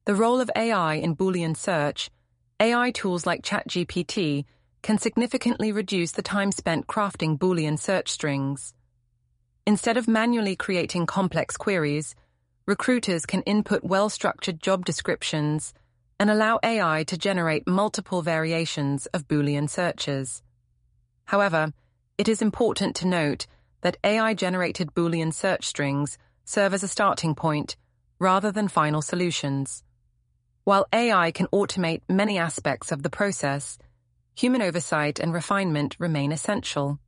The role of AI in Boolean search. AI tools like ChatGPT can significantly reduce the time spent crafting Boolean search strings. Instead of manually creating complex queries, recruiters can input well-structured job descriptions and allow AI to generate multiple variations of Boolean searches. However, it is important to note that AI-generated Boolean search strings serve as a starting point rather than final solutions. While AI can automate many aspects of the process, human oversight and refinement remain essential.